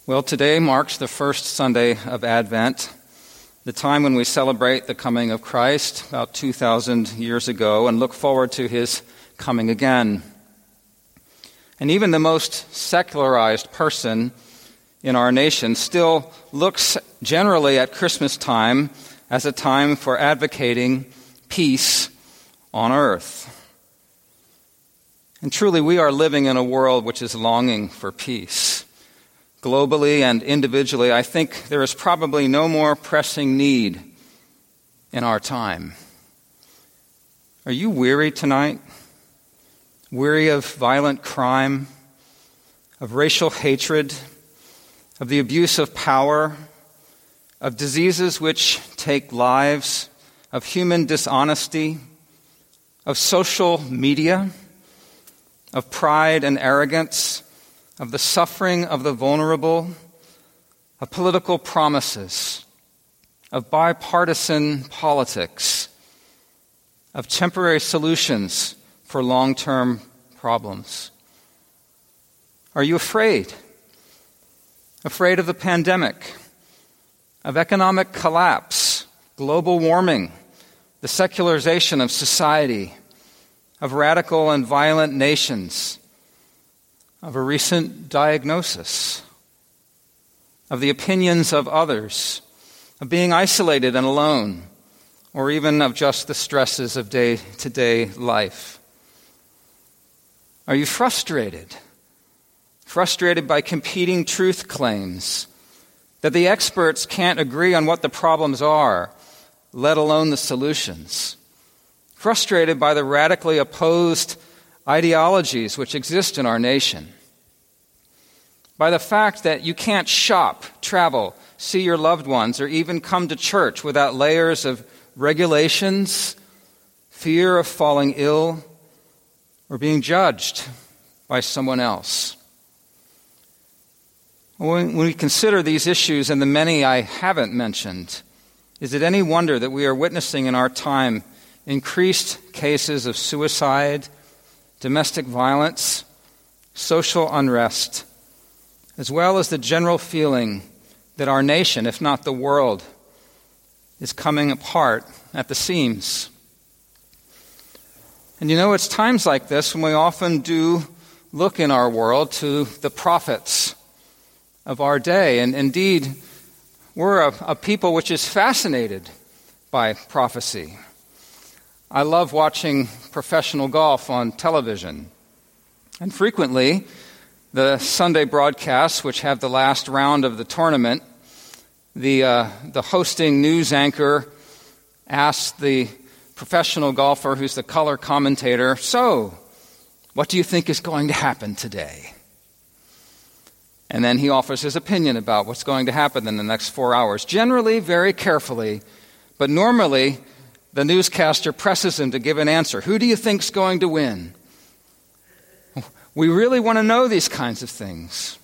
Well, today marks the first Sunday of Advent, the time when we celebrate the coming of Christ about 2,000 years ago and look forward to his coming again. And even the most secularized person in our nation still looks generally at Christmas time as a time for advocating peace on earth. And truly, we are living in a world which is longing for peace. Globally and individually, I think there is probably no more pressing need in our time. Are you weary tonight? Weary of violent crime, of racial hatred, of the abuse of power, of diseases which take lives, of human dishonesty, of social media, of pride and arrogance, of the suffering of the vulnerable, of political promises, of bipartisan politics, of temporary solutions for long-term problems? Are you afraid? Afraid of the pandemic, of economic collapse, global warming, the secularization of society, of radical and violent nations, of a recent diagnosis, of the opinions of others, of being isolated and alone, or even of just the stresses of day-to-day life? Are you frustrated? Frustrated by competing truth claims, that the experts can't agree on what the problems are, let alone the solutions? Frustrated by the radically opposed ideologies which exist in our nation, by the fact that you can't shop, travel, see your loved ones, or even come to church without layers of regulations, fear of falling ill, or being judged by someone else. When we consider these issues and the many I haven't mentioned, is it any wonder that we are witnessing in our time increased cases of suicide, domestic violence, social unrest, as well as the general feeling that our nation, if not the world, is coming apart at the seams? And you know, it's times like this when we often do look in our world to the prophets of our day. And indeed, we're a people which is fascinated by prophecy. I love watching professional golf on television. And frequently, the Sunday broadcasts, which have the last round of the tournament, the hosting news anchor asks the professional golfer, who's the color commentator, "So, what do you think is going to happen today?" And then he offers his opinion about what's going to happen in the next 4 hours, generally very carefully, but normally the newscaster presses him to give an answer. Who do you think's going to win? We really want to know these kinds of things.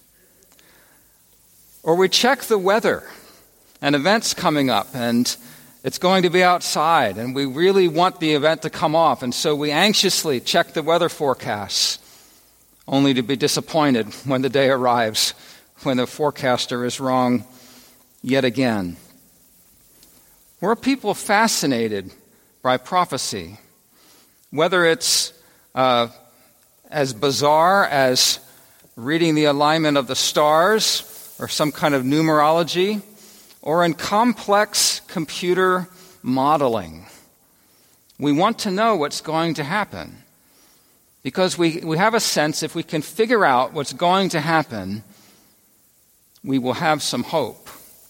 Or we check the weather and events coming up, and it's going to be outside, and we really want the event to come off, and so we anxiously check the weather forecasts, only to be disappointed when the day arrives, when the forecaster is wrong yet again. We're people fascinated by prophecy, whether it's as bizarre as reading the alignment of the stars or some kind of numerology, or in complex computer modeling. We want to know what's going to happen because we have a sense if we can figure out what's going to happen, we will have some hope.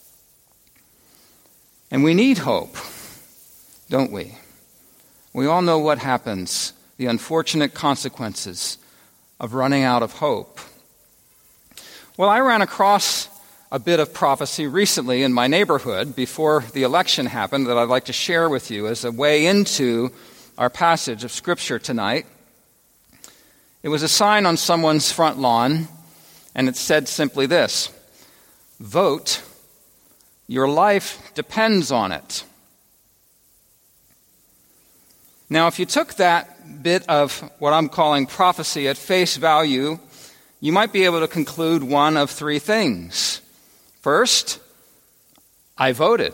And we need hope, don't we? We all know what happens, the unfortunate consequences of running out of hope. Well, I ran across a bit of prophecy recently in my neighborhood before the election happened that I'd like to share with you as a way into our passage of Scripture tonight. It was a sign on someone's front lawn, and it said simply this: "Vote, your life depends on it." Now, if you took that bit of what I'm calling prophecy at face value, you might be able to conclude one of three things. First, I voted.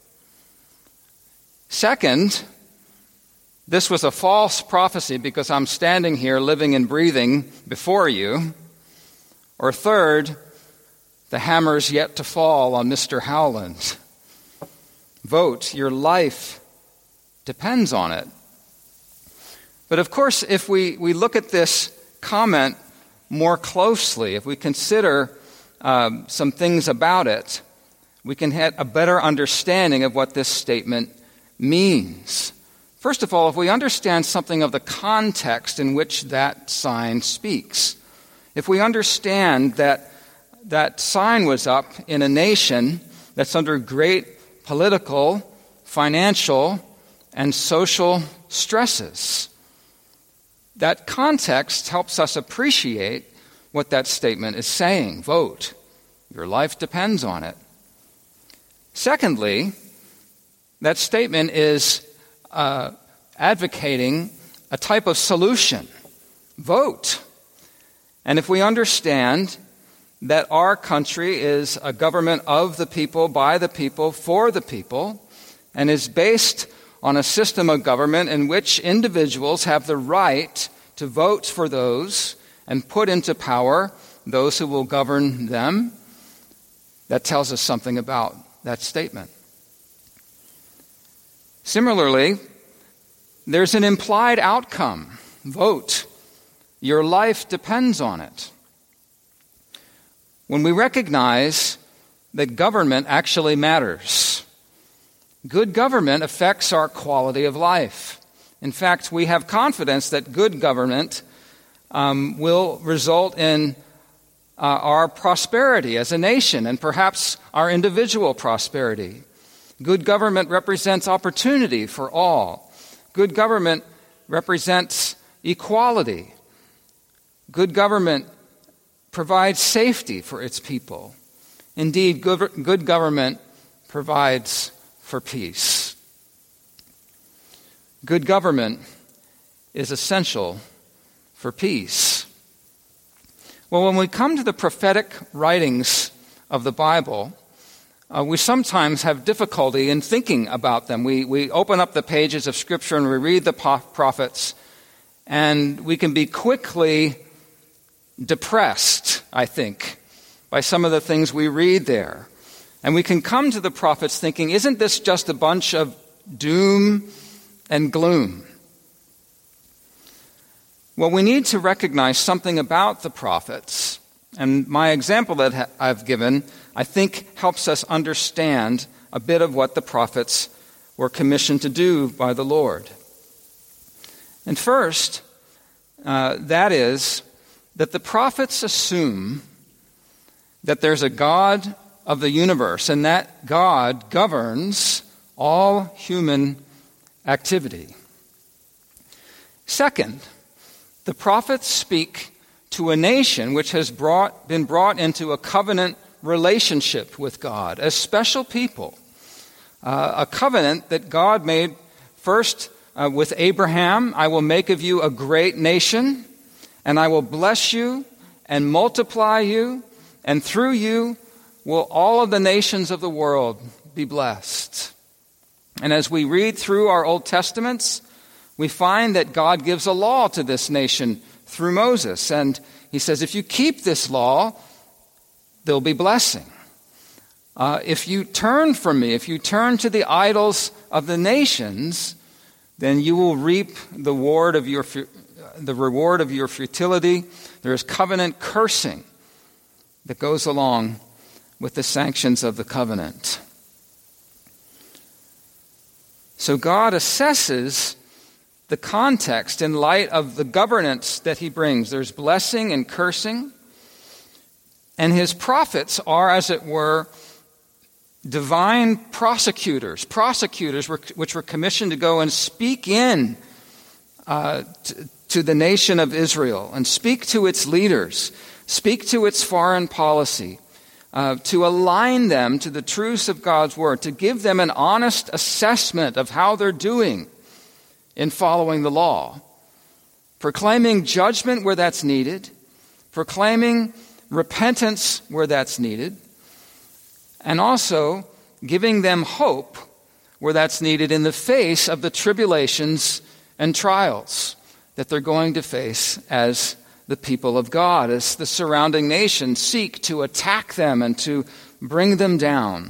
Second, this was a false prophecy because I'm standing here living and breathing before you. Or third, the hammer's yet to fall on Mr. Howland. Vote. Your life depends on it. But of course, if we look at this comment more closely, if we consider some things about it, we can get a better understanding of what this statement means. First of all, if we understand something of the context in which that sign speaks, if we understand that that sign was up in a nation that's under great political, financial, and social stresses, that context helps us appreciate what that statement is saying. Vote. Your life depends on it. Secondly, that statement is advocating a type of solution. Vote. And if we understand that our country is a government of the people, by the people, for the people, and is based on a system of government in which individuals have the right to vote for those and put into power those who will govern them, that tells us something about that statement. Similarly, there's an implied outcome. Vote. Your life depends on it. When we recognize that government actually matters, good government affects our quality of life. In fact, we have confidence that good government will result in our prosperity as a nation and perhaps our individual prosperity. Good government represents opportunity for all. Good government represents equality. Good government provides safety for its people. Indeed, good government provides for peace. Good government is essential for peace. Well, when we come to the prophetic writings of the Bible, we sometimes have difficulty in thinking about them. We open up the pages of Scripture and we read the prophets, and we can be quickly depressed, I think, by some of the things we read there. And we can come to the prophets thinking, isn't this just a bunch of doom and gloom? Well, we need to recognize something about the prophets. And my example that I've given, I think, helps us understand a bit of what the prophets were commissioned to do by the Lord. And first, that is that the prophets assume that there's a God of the universe, and that God governs all human activity. Second, the prophets speak to a nation which has been brought into a covenant relationship with God, as special people. A covenant that God made first with Abraham. I will make of you a great nation, and I will bless you and multiply you, and through you will all of the nations of the world be blessed. And as we read through our Old Testaments, we find that God gives a law to this nation through Moses. And he says, if you keep this law, there'll be blessing. If you turn from me, if you turn to the idols of the nations, then you will reap the reward of your futility. There is covenant cursing that goes along with the sanctions of the covenant. So God assesses the context in light of the governance that he brings. There's blessing and cursing. And his prophets are, as it were, divine prosecutors which were commissioned to go and speak in to the nation of Israel and speak to its leaders, speak to its foreign policy, to align them to the truths of God's word, to give them an honest assessment of how they're doing in following the law, proclaiming judgment where that's needed, proclaiming repentance where that's needed, and also giving them hope where that's needed in the face of the tribulations and trials that they're going to face as the people of God, as the surrounding nations seek to attack them and to bring them down.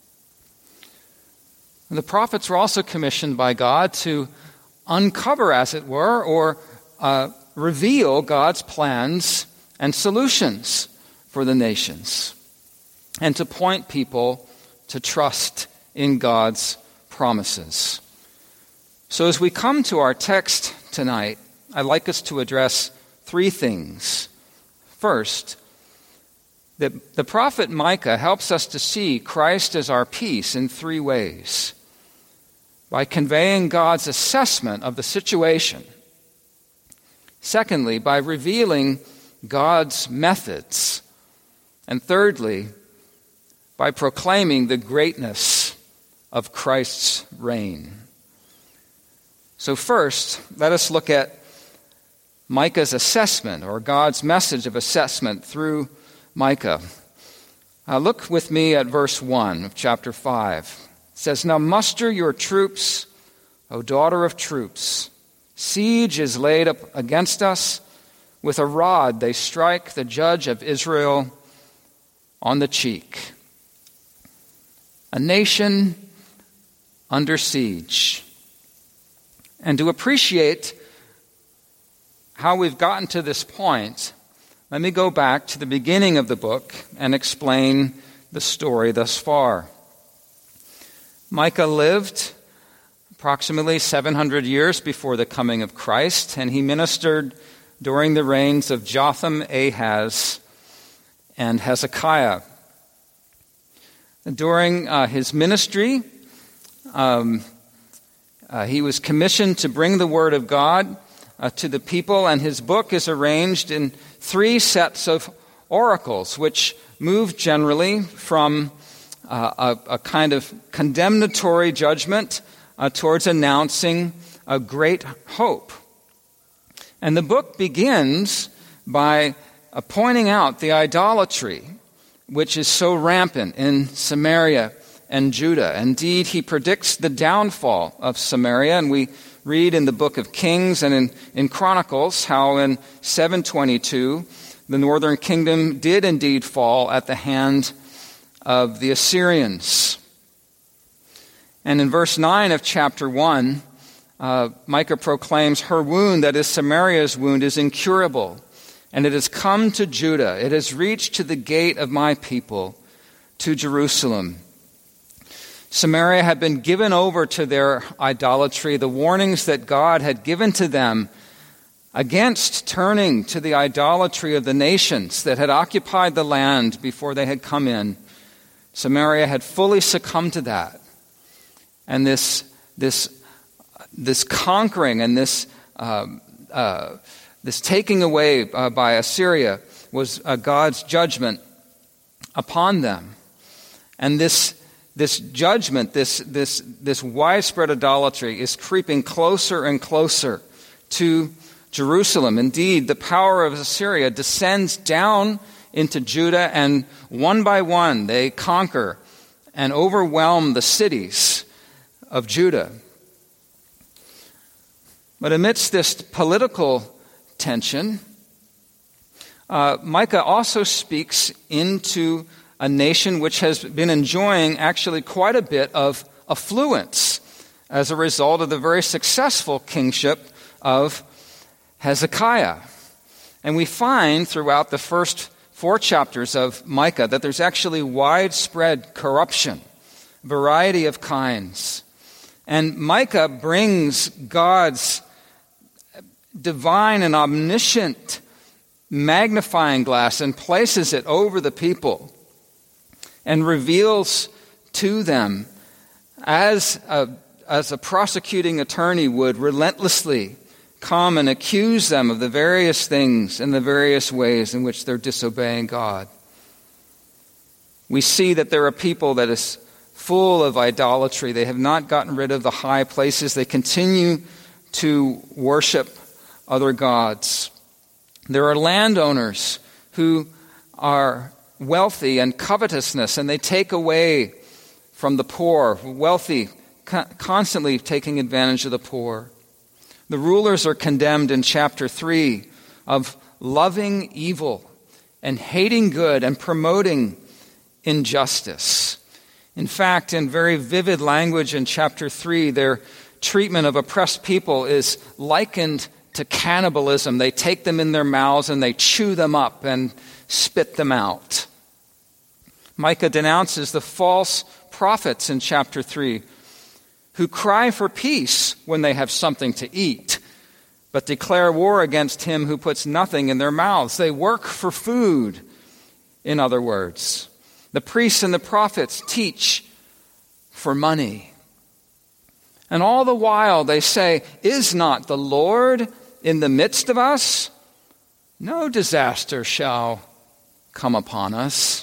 The prophets were also commissioned by God to uncover, as it were, or reveal God's plans and solutions for the nations, and to point people to trust in God's promises. So as we come to our text tonight, I'd like us to address three things. First, the prophet Micah helps us to see Christ as our peace in three ways. By conveying God's assessment of the situation. Secondly, by revealing God's methods. And thirdly, by proclaiming the greatness of Christ's reign. So first, let us look at Micah's assessment, or God's message of assessment through Micah. Look with me at verse 1 of chapter 5. It says, "Now muster your troops, O daughter of troops. Siege is laid up against us. With a rod they strike the judge of Israel on the cheek." A nation under siege. And to appreciate how we've gotten to this point, let me go back to the beginning of the book and explain the story thus far. Micah lived approximately 700 years before the coming of Christ, and he ministered during the reigns of Jotham, Ahaz, and Hezekiah. During his ministry, he was commissioned to bring the word of God to the people, and his book is arranged in three sets of oracles, which move generally from a kind of condemnatory judgment towards announcing a great hope. And the book begins by pointing out the idolatry which is so rampant in Samaria and Judah. Indeed, he predicts the downfall of Samaria, and we read in the book of Kings and in Chronicles how in 722 the northern kingdom did indeed fall at the hand of the Assyrians. And in verse 9 of chapter 1, Micah proclaims, "Her wound," that is Samaria's wound, "is incurable, and it has come to Judah. It has reached to the gate of my people, to Jerusalem." Samaria had been given over to their idolatry, the warnings that God had given to them against turning to the idolatry of the nations that had occupied the land before they had come in. Samaria had fully succumbed to that. And this conquering and this taking away by Assyria was God's judgment upon them. And this judgment, this widespread idolatry is creeping closer and closer to Jerusalem. Indeed, the power of Assyria descends down into Judah, and one by one they conquer and overwhelm the cities of Judah. But amidst this political tension, Micah also speaks into a nation which has been enjoying actually quite a bit of affluence as a result of the very successful kingship of Hezekiah. And we find throughout the first 4 chapters of Micah that there's actually widespread corruption, variety of kinds. And Micah brings God's divine and omniscient magnifying glass and places it over the people and reveals to them, as a prosecuting attorney would relentlessly come and accuse them of the various things and the various ways in which they're disobeying God. We see that there are people that is full of idolatry. They have not gotten rid of the high places. They continue to worship other gods. There are landowners who are wealthy and covetousness, and they take away from the poor, wealthy, constantly taking advantage of the poor. The rulers are condemned in chapter 3 of loving evil and hating good and promoting injustice. In fact, in very vivid language in chapter 3, their treatment of oppressed people is likened to cannibalism. They take them in their mouths and they chew them up and spit them out. Micah denounces the false prophets in chapter 3 who cry for peace when they have something to eat, but declare war against him who puts nothing in their mouths. They work for food, in other words. The priests and the prophets teach for money. And all the while they say, "Is not the Lord in the midst of us? No disaster shall come upon us."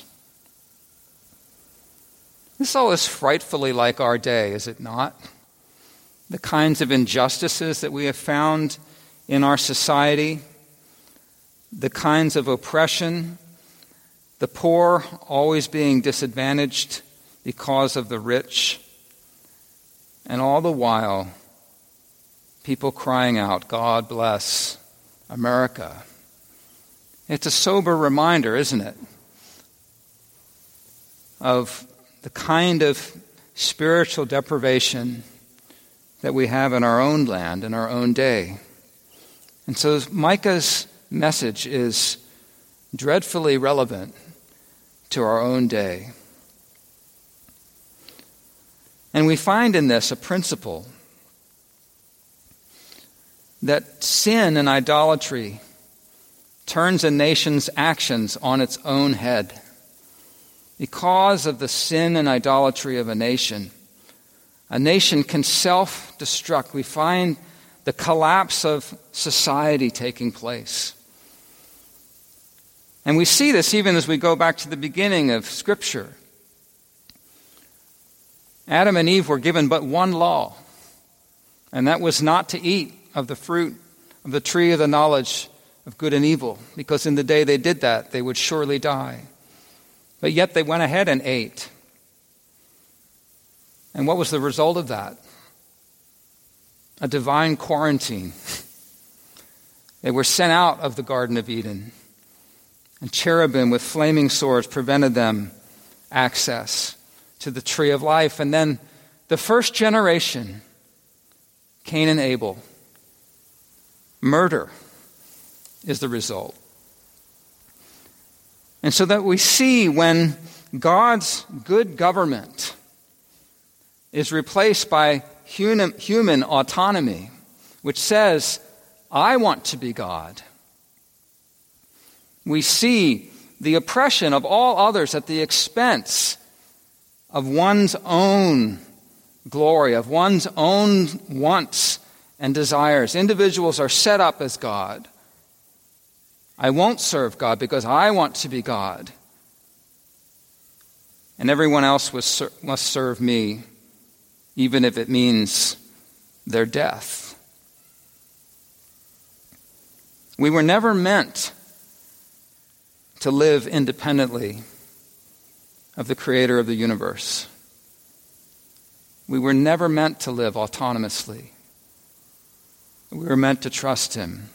This all is frightfully like our day, is it not? The kinds of injustices that we have found in our society, the kinds of oppression, the poor always being disadvantaged because of the rich, and all the while, people crying out, "God bless America." It's a sober reminder, isn't it, of the kind of spiritual deprivation that we have in our own land, in our own day. And so Micah's message is dreadfully relevant to our own day. And we find in this a principle that sin and idolatry turns a nation's actions on its own head. Because of the sin and idolatry of a nation can self-destruct. We find the collapse of society taking place. And we see this even as we go back to the beginning of Scripture. Adam and Eve were given but one law, and that was not to eat of the fruit of the tree of the knowledge of good and evil, because in the day they did that, they would surely die. But yet they went ahead and ate. And what was the result of that? A divine quarantine. They were sent out of the Garden of Eden, and cherubim with flaming swords prevented them access to the tree of life. And then the first generation, Cain and Abel, murder is the result. And so that we see when God's good government is replaced by human autonomy, which says, "I want to be God," we see the oppression of all others at the expense of one's own glory, of one's own wants and desires. Individuals are set up as God. I won't serve God because I want to be God. And everyone else must serve me, even if it means their death. We were never meant to live independently of the Creator of the universe. We were never meant to live autonomously. We were meant to trust Him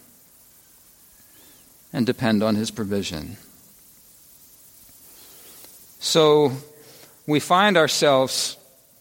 and depend on His provision. So we find ourselves,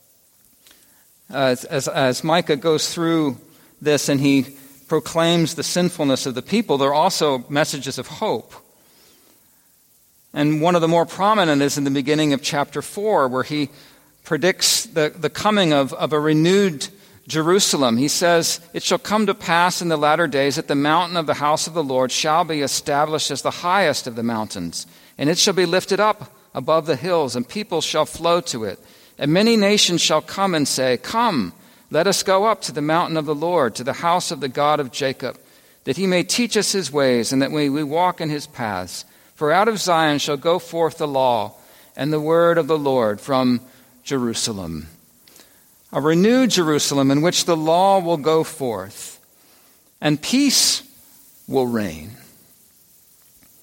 as Micah goes through this and he proclaims the sinfulness of the people, there are also messages of hope. And one of the more prominent is in the beginning of chapter 4, where he predicts the coming of a renewed Jerusalem. He says, "It shall come to pass in the latter days that the mountain of the house of the Lord shall be established as the highest of the mountains, and it shall be lifted up above the hills, and people shall flow to it. And many nations shall come and say, 'Come, let us go up to the mountain of the Lord, to the house of the God of Jacob, that He may teach us His ways, and that we walk in His paths. For out of Zion shall go forth the law and the word of the Lord from Jerusalem.'" A renewed Jerusalem in which the law will go forth and peace will reign.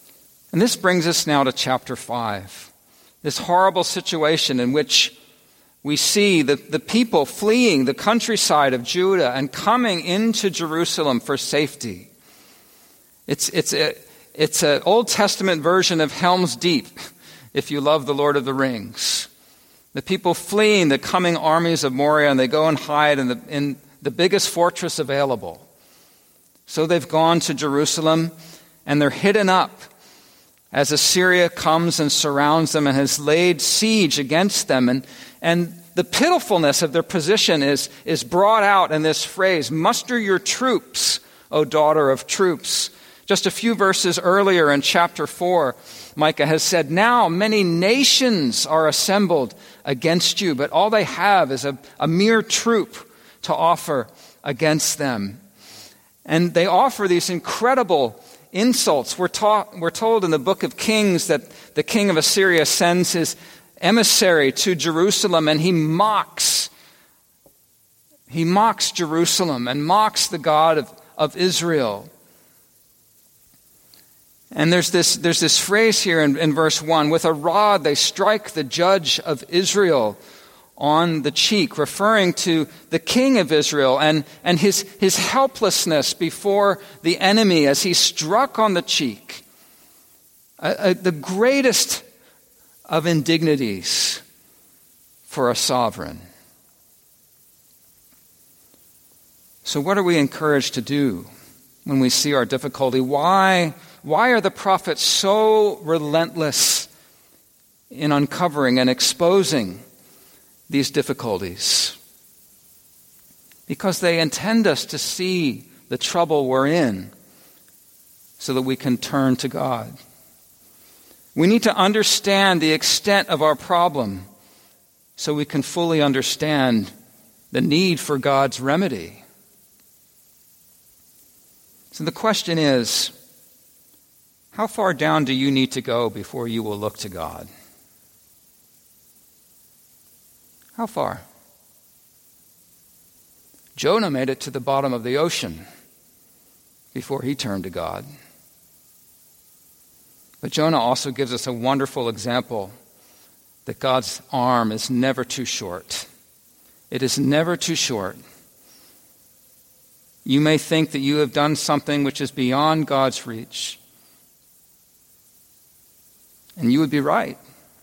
And this brings us now to chapter 5, this horrible situation in which we see the people fleeing the countryside of Judah and coming into Jerusalem for safety. It's an Old Testament version of Helm's Deep, if you love the Lord of the Rings. The people fleeing the coming armies of Moria, and they go and hide in the biggest fortress available. So they've gone to Jerusalem, and they're hidden up as Assyria comes and surrounds them and has laid siege against them. And the pitifulness of their position is brought out in this phrase, "Muster your troops, O daughter of troops." Just a few verses earlier in chapter 4, Micah has said, "Now many nations are assembled against you, but all they have is a mere troop to offer against them." And they offer these incredible insults. We're told in the book of Kings that the king of Assyria sends his emissary to Jerusalem, and he mocks Jerusalem and mocks the God of Israel. And there's this phrase here in verse 1, "With a rod they strike the judge of Israel on the cheek," referring to the king of Israel and his helplessness before the enemy as he struck on the cheek. The greatest of indignities for a sovereign. So what are we encouraged to do when we see our difficulty? Why are the prophets so relentless in uncovering and exposing these difficulties? Because they intend us to see the trouble we're in so that we can turn to God. We need to understand the extent of our problem so we can fully understand the need for God's remedy. So the question is, how far down do you need to go before you will look to God? How far? Jonah made it to the bottom of the ocean before he turned to God. But Jonah also gives us a wonderful example that God's arm is never too short. It is never too short. You may think that you have done something which is beyond God's reach. And you would be right.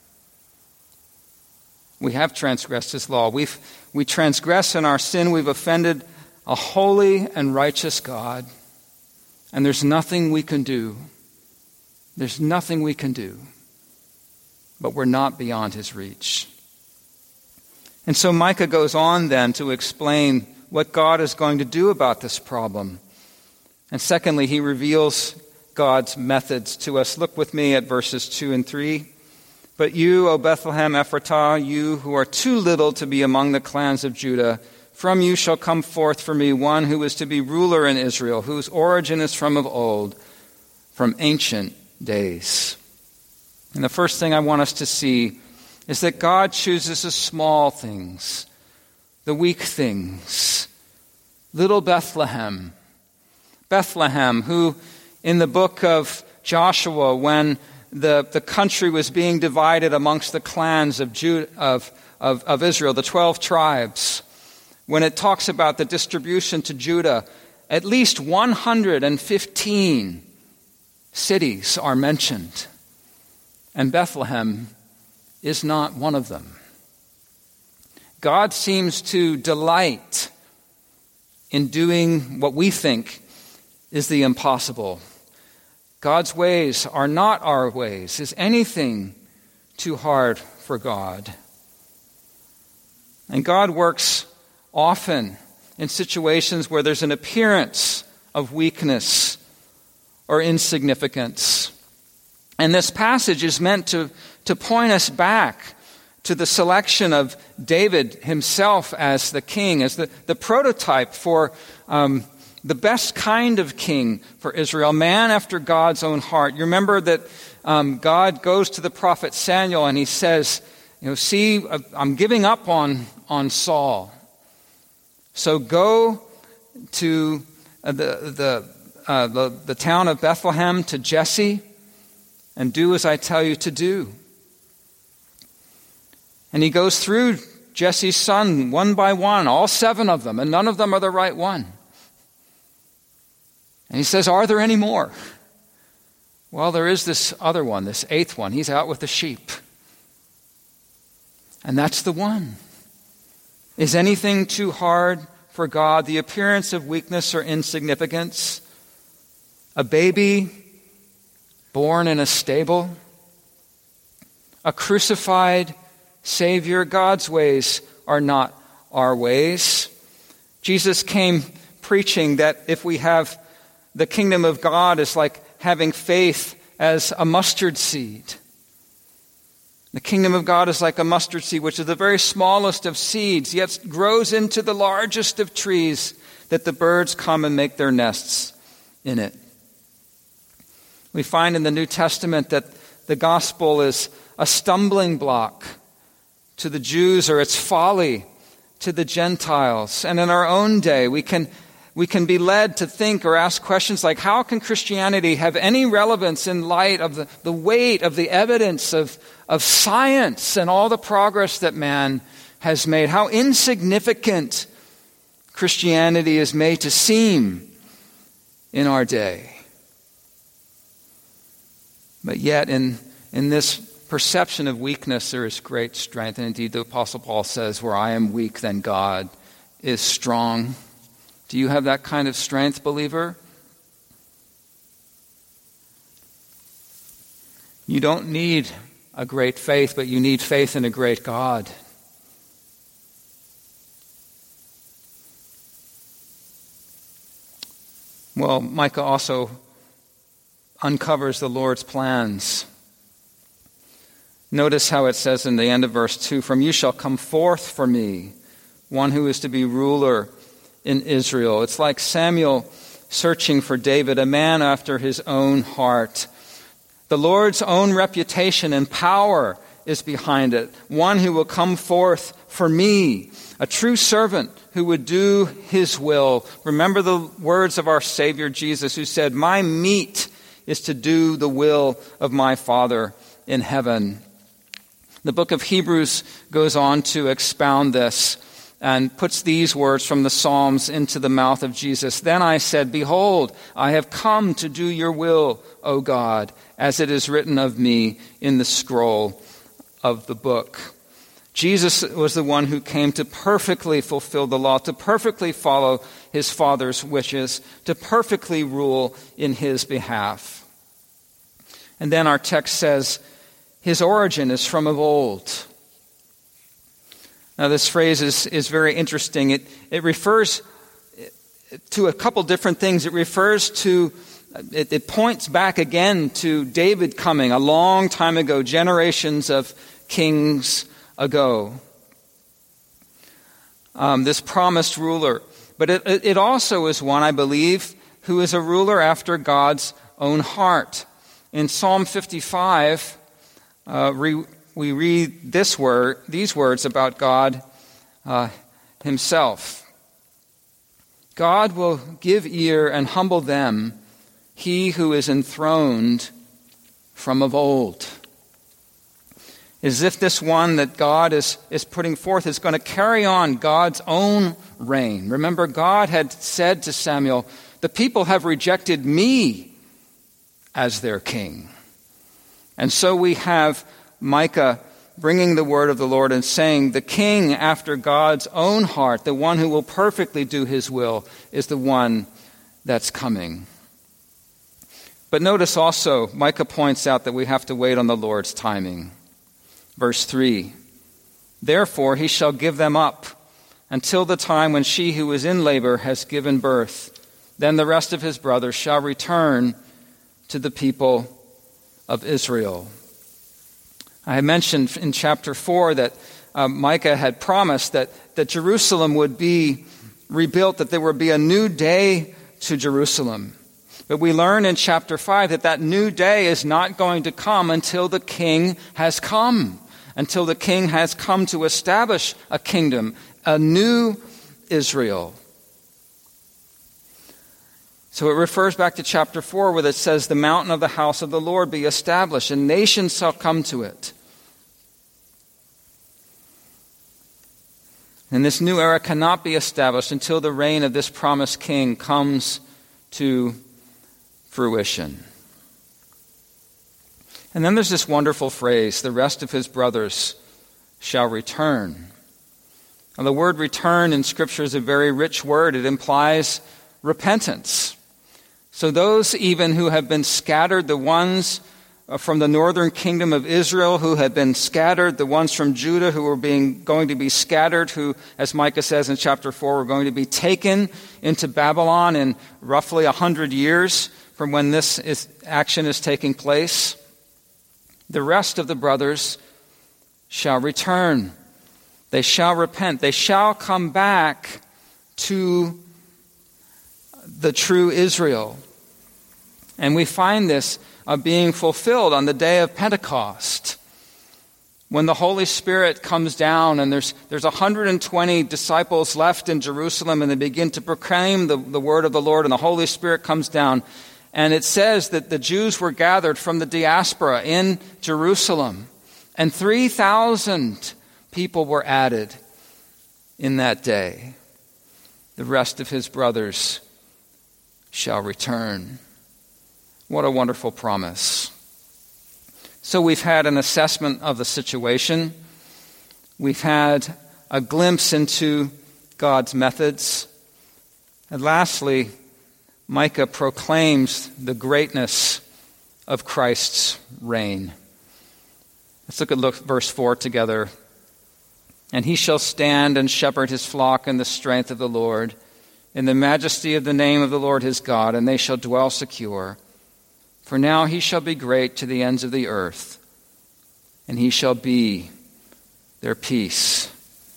We have transgressed his law. We transgress in our sin. We've offended a holy and righteous God. And there's nothing we can do. There's nothing we can do. But we're not beyond his reach. And so Micah goes on then to explain what God is going to do about this problem. And secondly, he reveals God's methods to us. Look with me at verses 2 and 3. "But you, O Bethlehem Ephratah, you who are too little to be among the clans of Judah, from you shall come forth for me one who is to be ruler in Israel, whose origin is from of old, from ancient days." And the first thing I want us to see is that God chooses the small things, the weak things. Little Bethlehem, who in the book of Joshua, when the country was being divided amongst the clans of Israel, the 12 tribes, when it talks about the distribution to Judah, at least 115 cities are mentioned, and Bethlehem is not one of them. God seems to delight in doing what we think is the impossible. God's ways are not our ways. Is anything too hard for God? And God works often in situations where there's an appearance of weakness or insignificance. And this passage is meant to point us back to the selection of David himself as the king, as the prototype for the best kind of king for Israel, man after God's own heart. You remember that God goes to the prophet Samuel and he says, see, I'm giving up on Saul. So go to the town of Bethlehem, to Jesse, and do as I tell you to do. And he goes through Jesse's son one by one, all 7 of them, and none of them are the right one. And he says, are there any more? Well, there is this other one, this 8th one. He's out with the sheep. And that's the one. Is anything too hard for God? The appearance of weakness or insignificance? A baby born in a stable? A crucified Savior? God's ways are not our ways. Jesus came preaching that if we have the kingdom of God is like having faith as a mustard seed. The kingdom of God is like a mustard seed, which is the very smallest of seeds, yet grows into the largest of trees, that the birds come and make their nests in it. We find in the New Testament that the gospel is a stumbling block to the Jews, or it's folly to the Gentiles. And in our own day, we can be led to think or ask questions like, how can Christianity have any relevance in light of the weight of the evidence of science and all the progress that man has made? How insignificant Christianity is made to seem in our day. But yet in this perception of weakness, there is great strength. And indeed, the Apostle Paul says, where I am weak, then God is strong. Do you have that kind of strength, believer? You don't need a great faith, but you need faith in a great God. Well, Micah also uncovers the Lord's plans. Notice how it says in the end of verse 2, "From you shall come forth for me one who is to be ruler in Israel." It's like Samuel searching for David, a man after his own heart. The Lord's own reputation and power is behind it. One who will come forth for me, a true servant who would do his will. Remember the words of our Savior Jesus, who said, "My meat is to do the will of my Father in heaven." The book of Hebrews goes on to expound this and puts these words from the Psalms into the mouth of Jesus. "Then I said, behold, I have come to do your will, O God, as it is written of me in the scroll of the book." Jesus was the one who came to perfectly fulfill the law, to perfectly follow his Father's wishes, to perfectly rule in his behalf. And then our text says, his origin is from of old. Now this phrase is very interesting. It refers to a couple different things. It points back again to David coming a long time ago, generations of kings ago. This promised ruler. But it also is one, I believe, who is a ruler after God's own heart. In Psalm 55, we read these words about God himself. God will give ear and humble them, he who is enthroned from of old. As if this one that God is putting forth is going to carry on God's own reign. Remember, God had said to Samuel, the people have rejected me as their king. And so we have Micah bringing the word of the Lord and saying, the king after God's own heart, the one who will perfectly do his will, is the one that's coming. But notice also, Micah points out that we have to wait on the Lord's timing. Verse 3, "Therefore he shall give them up until the time when she who is in labor has given birth. Then the rest of his brothers shall return to the people of Israel." I mentioned in chapter 4 that Micah had promised that Jerusalem would be rebuilt, that there would be a new day to Jerusalem. But we learn in chapter 5 that new day is not going to come until the king has come, until the king has come to establish a kingdom, a new Israel. So it refers back to chapter 4 where it says, the mountain of the house of the Lord be established, and nations shall come to it. And this new era cannot be established until the reign of this promised king comes to fruition. And then there's this wonderful phrase, the rest of his brothers shall return. Now, the word return in Scripture is a very rich word. It implies repentance. So those even who have been scattered, the ones from the northern kingdom of Israel who had been scattered, the ones from Judah who were going to be scattered, who, as Micah says in chapter 4, were going to be taken into Babylon in roughly 100 years from when this action is taking place. The rest of the brothers shall return. They shall repent. They shall come back to the true Israel. And we find this being fulfilled on the day of Pentecost, when the Holy Spirit comes down and there's 120 disciples left in Jerusalem, and they begin to proclaim the word of the Lord, and the Holy Spirit comes down. And it says that the Jews were gathered from the diaspora in Jerusalem, and 3,000 people were added in that day. The rest of his brothers shall return. What a wonderful promise. So we've had an assessment of the situation. We've had a glimpse into God's methods. And lastly, Micah proclaims the greatness of Christ's reign. Let's look at verse 4 together. And he shall stand and shepherd his flock in the strength of the Lord, in the majesty of the name of the Lord his God, and they shall dwell secure. For now he shall be great to the ends of the earth, and he shall be their peace.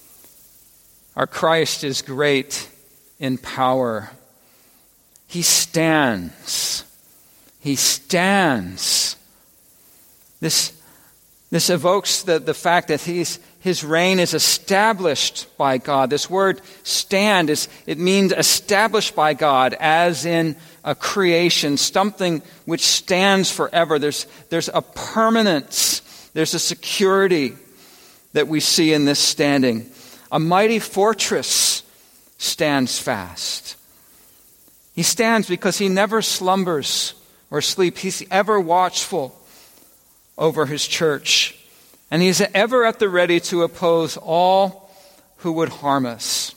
Our Christ is great in power. He stands. He stands. This evokes the fact that his reign is established by God. This word stand, it means established by God, as in a creation, something which stands forever. There's a permanence, there's a security that we see in this standing. A mighty fortress stands fast. He stands because he never slumbers or sleeps. He's ever watchful over his church. And he's ever at the ready to oppose all who would harm us.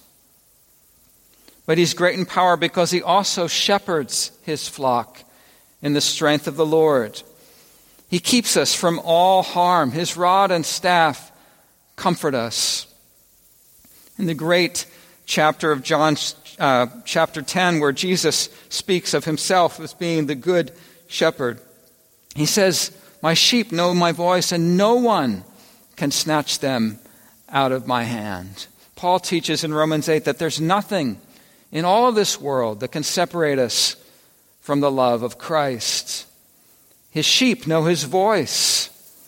But he's great in power because he also shepherds his flock in the strength of the Lord. He keeps us from all harm. His rod and staff comfort us. In the great chapter of John, chapter 10, where Jesus speaks of himself as being the good shepherd, he says, "My sheep know my voice, and no one can snatch them out of my hand." Paul teaches in Romans 8 that there's nothing in all of this world that can separate us from the love of Christ. His sheep know his voice.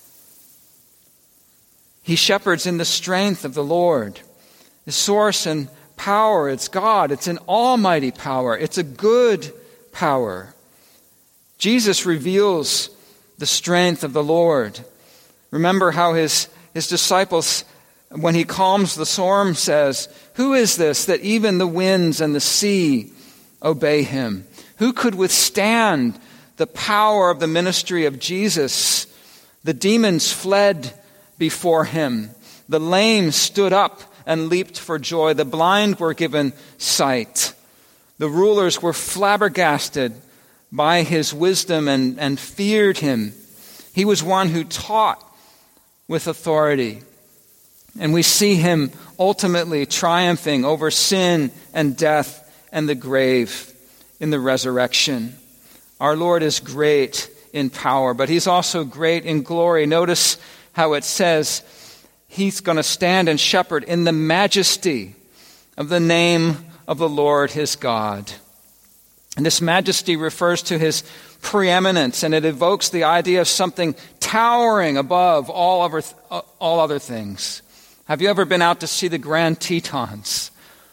He shepherds in the strength of the Lord. His source and power, it's God. It's an almighty power. It's a good power. Jesus reveals the strength of the Lord. Remember how his disciples, when he calms the storm, says, "Who is this that even the winds and the sea obey him?" Who could withstand the power of the ministry of Jesus? The demons fled before him. The lame stood up and leaped for joy. The blind were given sight. The rulers were flabbergasted by his wisdom and feared him. He was one who taught with authority. And we see him ultimately triumphing over sin and death and the grave in the resurrection. Our Lord is great in power, but he's also great in glory. Notice how it says he's going to stand and shepherd in the majesty of the name of the Lord his God. And this majesty refers to his preeminence, and it evokes the idea of something towering above all other things. Have you ever been out to see the Grand Tetons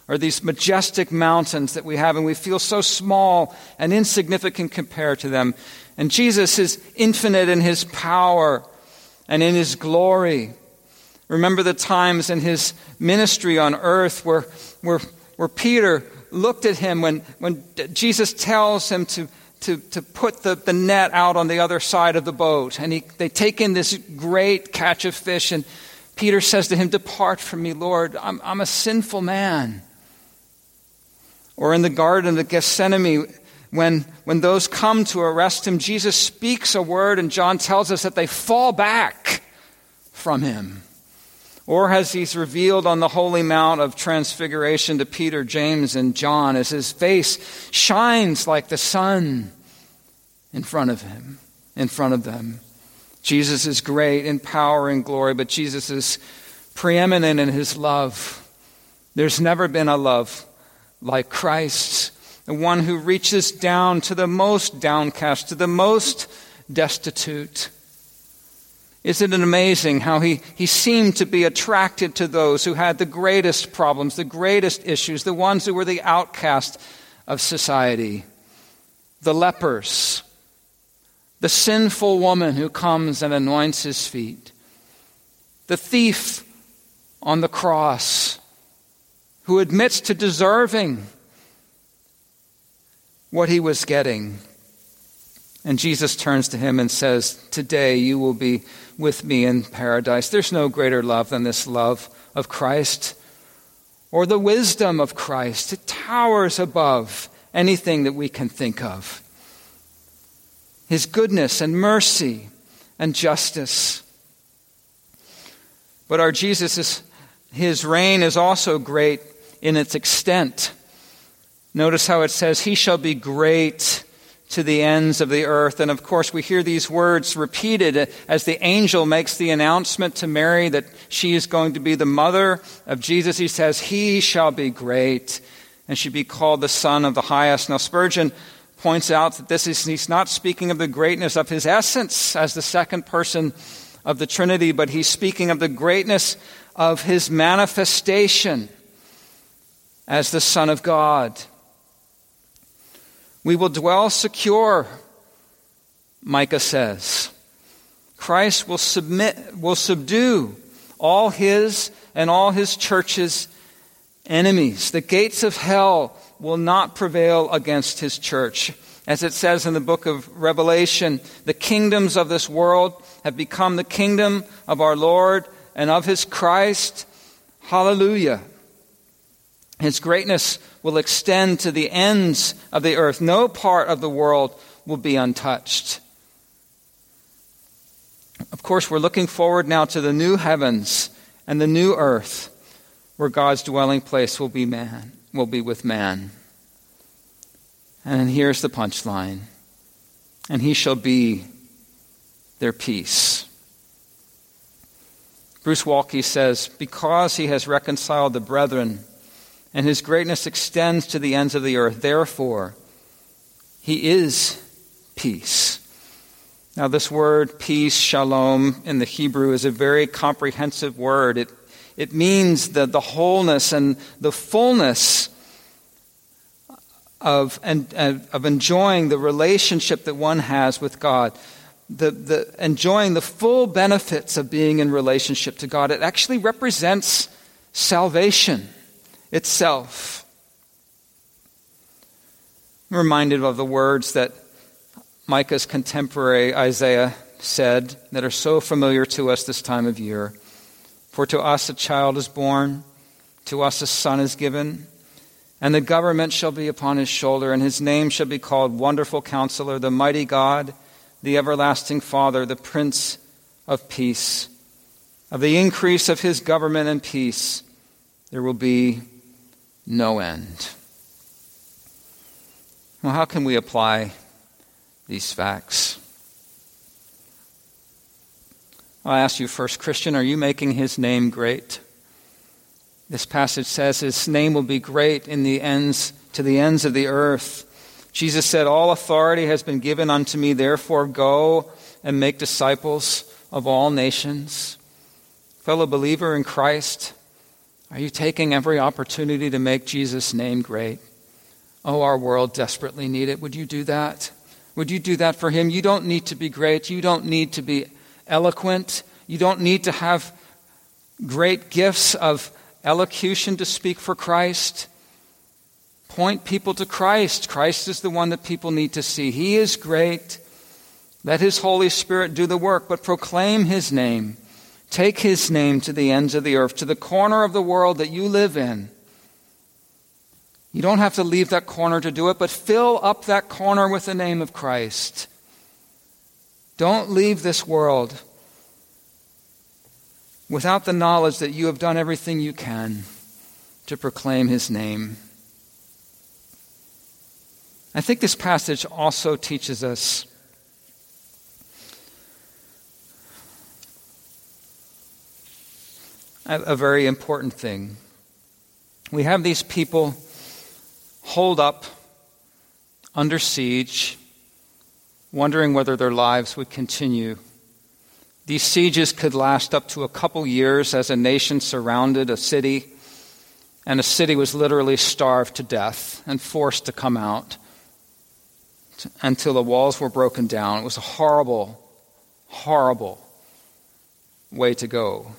or these majestic mountains that we have, and we feel so small and insignificant compared to them. And Jesus is infinite in his power and in his glory. Remember the times in his ministry on earth where Peter looked at him when Jesus tells him to put the net out on the other side of the boat. And they take in this great catch of fish, and Peter says to him, "Depart from me, Lord, I'm a sinful man." Or in the Garden of Gethsemane, when those come to arrest him, Jesus speaks a word, and John tells us that they fall back from him. Or as he's revealed on the holy mount of transfiguration to Peter, James, and John, as his face shines like the sun in front of them. Jesus is great in power and glory, but Jesus is preeminent in his love. There's never been a love like Christ, the one who reaches down to the most downcast, to the most destitute. Isn't it amazing how he seemed to be attracted to those who had the greatest problems, the greatest issues, the ones who were the outcast of society, the lepers, the sinful woman who comes and anoints his feet, the thief on the cross who admits to deserving what he was getting. And Jesus turns to him and says, "Today you will be with me in paradise." There's no greater love than this love of Christ or the wisdom of Christ. It towers above anything that we can think of. His goodness and mercy and justice. But our Jesus, his reign is also great in its extent. Notice how it says, "He shall be great to the ends of the earth." And of course, we hear these words repeated as the angel makes the announcement to Mary that she is going to be the mother of Jesus. He says, "He shall be great and should be called the Son of the Highest." Now, Spurgeon points out that he's not speaking of the greatness of his essence as the second person of the Trinity, but he's speaking of the greatness of his manifestation as the Son of God. We will dwell secure, Micah says. Christ will subdue all his and all his church's enemies. The gates of hell will not prevail against his church. As it says in the book of Revelation, the kingdoms of this world have become the kingdom of our Lord and of his Christ. Hallelujah. His greatness will extend to the ends of the earth. No part of the world will be untouched. Of course, we're looking forward now to the new heavens and the new earth, where God's dwelling place will be with man. And here's the punchline. And he shall be their peace. Bruce Waltke says, "Because he has reconciled the brethren, and his greatness extends to the ends of the earth, therefore, he is peace." Now, this word peace, shalom, in the Hebrew is a very comprehensive word. It means the wholeness and the fullness of enjoying the relationship that one has with God, the enjoying the full benefits of being in relationship to God. It actually represents salvation itself. I'm reminded of the words that Micah's contemporary Isaiah said that are so familiar to us this time of year. "For to us a child is born, to us a son is given, and the government shall be upon his shoulder, and his name shall be called Wonderful Counselor, the Mighty God, the Everlasting Father, the Prince of Peace. Of the increase of his government and peace there will be no end." Well, how can we apply these facts? I'll ask you first, Christian, are you making his name great? This passage says his name will be great to the ends of the earth. Jesus said, "All authority has been given unto me, therefore go and make disciples of all nations." Fellow believer in Christ, Are you taking every opportunity to make Jesus' name great? Oh, our world desperately needs it. Would you do that? Would you do that for him? You don't need to be great. You don't need to be eloquent. You don't need to have great gifts of elocution to speak for Christ. Point people to Christ. Christ is the one that people need to see. He is great. Let his Holy Spirit do the work, but proclaim his name. Take his name to the ends of the earth, to the corner of the world that you live in. You don't have to leave that corner to do it, but fill up that corner with the name of Christ. Don't leave this world without the knowledge that you have done everything you can to proclaim his name. I think this passage also teaches us a very important thing. We have these people holed up under siege, wondering whether their lives would continue. These sieges could last up to a couple years as a nation surrounded a city, and a city was literally starved to death and forced to come out until the walls were broken down. It was a horrible, horrible way to go.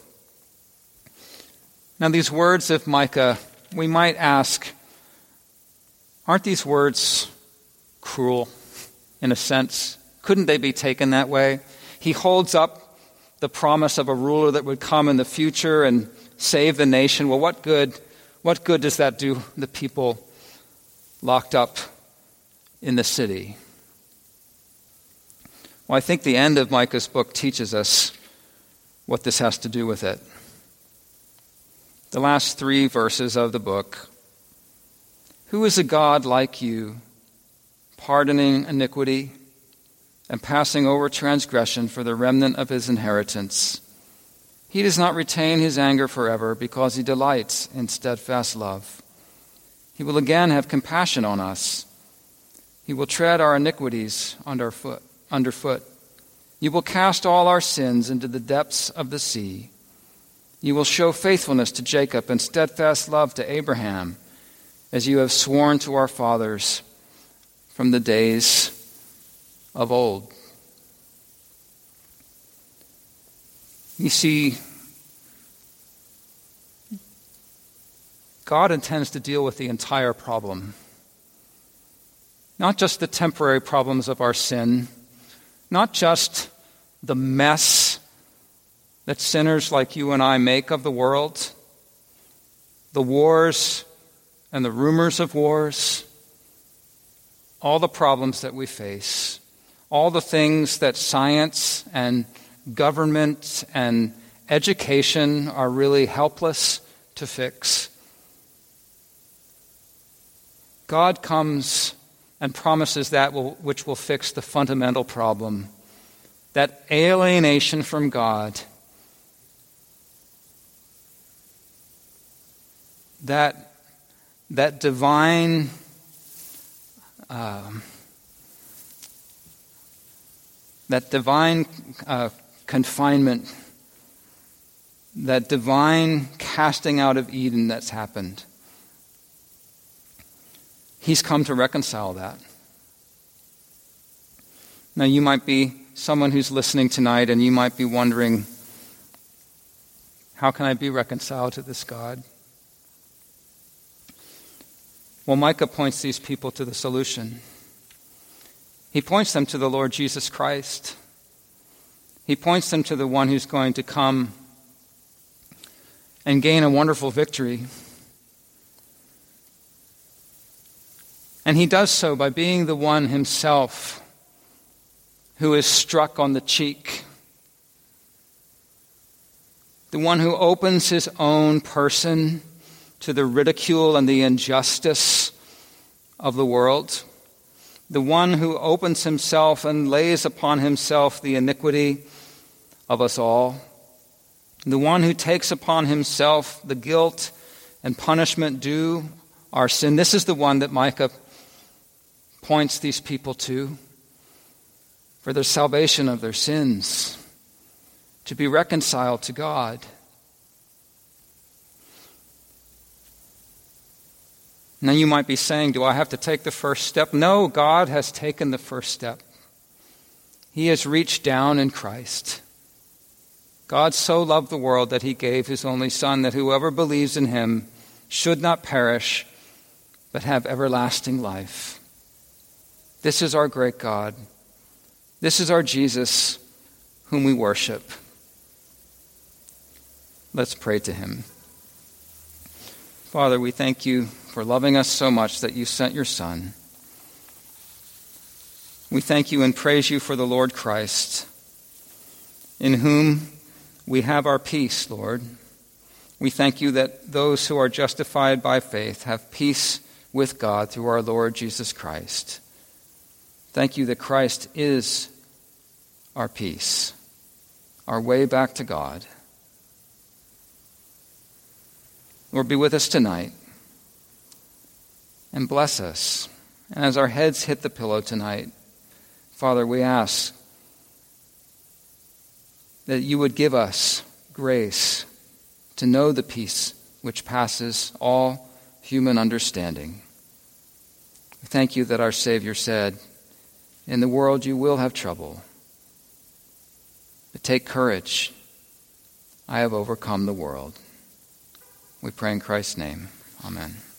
Now, these words of Micah, we might ask, aren't these words cruel in a sense? Couldn't they be taken that way? He holds up the promise of a ruler that would come in the future and save the nation. Well, what good does that do the people locked up in the city? Well, I think the end of Micah's book teaches us what this has to do with it. The last 3 verses of the book. Who is a God like you, pardoning iniquity and passing over transgression for the remnant of his inheritance? He does not retain his anger forever because he delights in steadfast love. He will again have compassion on us. He will tread our iniquities underfoot. You will cast all our sins into the depths of the sea. You will show faithfulness to Jacob and steadfast love to Abraham, as you have sworn to our fathers from the days of old. You see, God intends to deal with the entire problem. Not just the temporary problems of our sin, not just the mess that sinners like you and I make of the world, the wars and the rumors of wars, all the problems that we face, all the things that science and government and education are really helpless to fix. God comes and promises that which will fix the fundamental problem, that alienation from God, that divine confinement, that divine casting out of Eden that's happened. He's come to reconcile that. Now, you might be someone who's listening tonight and you might be wondering, how can I be reconciled to this God? Well, Micah points these people to the solution. He points them to the Lord Jesus Christ. He points them to the one who's going to come and gain a wonderful victory. And he does so by being the one himself who is struck on the cheek, the one who opens his own person to the ridicule and the injustice of the world, the one who opens himself and lays upon himself the iniquity of us all, the one who takes upon himself the guilt and punishment due our sin. This is the one that Micah points these people to for their salvation of their sins, to be reconciled to God. Now you might be saying, do I have to take the first step? No, God has taken the first step. He has reached down in Christ. God so loved the world that he gave his only Son, that whoever believes in him should not perish, but have everlasting life. This is our great God. This is our Jesus, whom we worship. Let's pray to him. Father, we thank you for loving us so much that you sent your Son. We thank you and praise you for the Lord Christ, in whom we have our peace, Lord. We thank you that those who are justified by faith have peace with God through our Lord Jesus Christ. Thank you that Christ is our peace, our way back to God. Lord, be with us tonight and bless us. And as our heads hit the pillow tonight, Father, we ask that you would give us grace to know the peace which passes all human understanding. We thank you that our Savior said, in the world you will have trouble, but take courage. I have overcome the world. We pray in Christ's name. Amen.